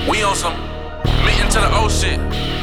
We on some meeting to the O shit.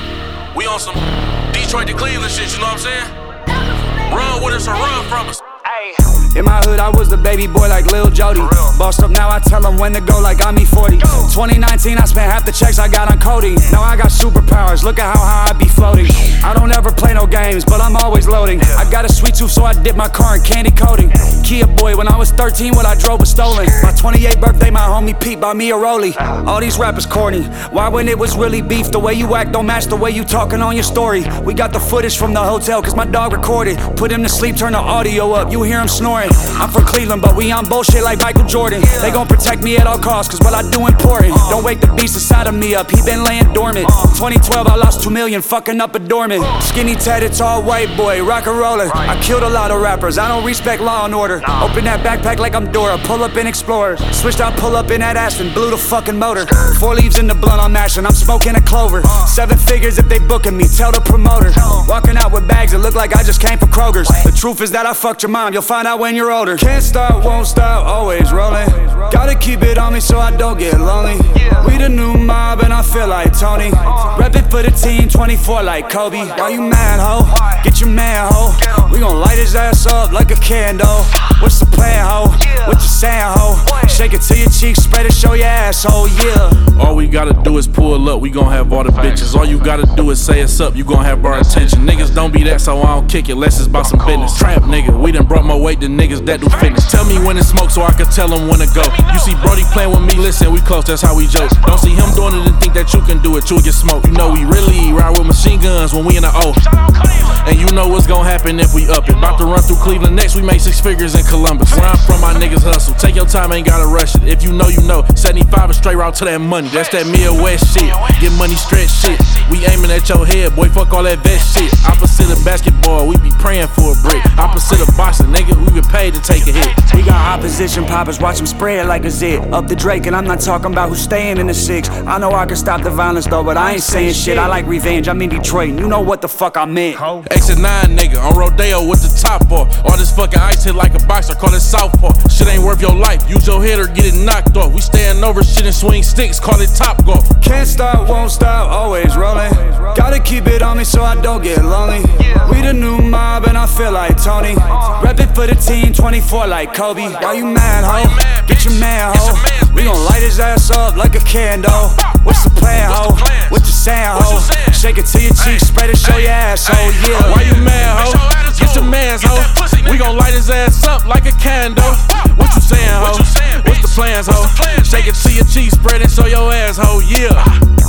We on some Detroit to Cleveland shit, you know what I'm saying? Run with us or run from us. In my hood, I was the baby boy like Lil Jody. Bossed up now, I tell them when to go like I'm E40. 2019, I spent half the checks I got on Cody. Now I got superpowers, look at how high I be floating. I don't ever play no games, but I'm always loading. I got a sweet tooth, so I dip my car in candy coating. Kia boy, when I was 13, what I drove was stolen. My 28th birthday, my homie Pete bought me a rollie. All these rappers corny, why when it was really beef? The way you act don't match the way you talking on your story. We got the footage from the hotel, cause my dog recorded. Put him to sleep, turn the audio up, you hear him snoring. I'm from Cleveland, but we on bullshit like Michael Jordan. They gon' protect me at all costs, cause what I do important. Don't wake the beast inside of me up, he been laying dormant. 2012, I lost 2 million, fucking up a dormant. Skinny tatted, tall white boy, rock and roller. I killed a lot of rappers, I don't respect law and order. Open that backpack like I'm Dora, pull up in Explorer. Switched out, pull up in that Aston, blew the fucking motor. 4 leaves in the blunt I'm mashing, I'm smoking a clover. 7 figures if they booking me, tell the promoter. Walking out with bags that look like I just came from Kroger's. The truth is that I fucked your mom, you'll find out when you're older. Can't stop, won't stop, always rolling. Gotta keep it on me so I don't get lonely. We the new mob and I feel like Tony. Reppin' for the team, 24 like Kobe. Why you mad, ho? Get your man, ho. We gon' light his ass up like a candle. What's the plan, ho? What you saying, ho? Shake it to your cheeks, spread it, show your asshole, yeah. All we gotta do is pull up, we gon' have all the bitches. All you gotta do is say it's up, you gon' have our attention. Niggas don't be that, so I don't kick it, less it's about some business. Trap nigga, we done brought more weight than niggas that do fitness. Tell me when to smoke so I can tell him when to go. You see Brody playing with me, listen, we close, that's how we joke. Don't see him doing it and think that you can do it, you'll get smoked. You know we really ride with machine guns when we in the O. And you know what's gon' happen if we up it. About to run through Cleveland next, we make 6 figures in Columbus. Where I'm from, my niggas hustle. Take your time, ain't gotta rush it. If you know, you know. 75 a straight route to that money. That's that Midwest shit. Get money stretch shit. We aiming at your head, boy, fuck all that vest shit. Opposite of basketball, we be praying for a brick. Opposite of boxing, nigga, we get paid to take a hit. We got opposition poppers, watch them spread like a zit. Up the Drake, and I'm not talking about who's staying in the 6. I know I can stop the violence though, but I ain't saying shit. I like revenge, I'm in Detroit, and you know what the fuck I meant. Exit 9 nigga, on Rodeo with the top off. All this fucking ice hit like a boxer, call it southpaw. Shit ain't worth your life, use your head or get it knocked off. We stayin' over shit and swing sticks, call it top golf. Can't stop, won't stop, always rolling. Gotta keep it on me so I don't get lonely. We the new mob and I feel like Tony. Reppin' for the team, 24 like Kobe. Why you mad, ho? Get your man, ho. We gon' light his ass up like a candle. What's the plan, ho? What you saying, ho? Shake it to your cheeks, spread it, show your asshole, yeah. Why you mad, ho? Get your mans, ho. We gon' light his ass up like a candle. What you saying, ho? What's the plans, ho? Shake it to your cheeks, spread it, show your asshole, yeah.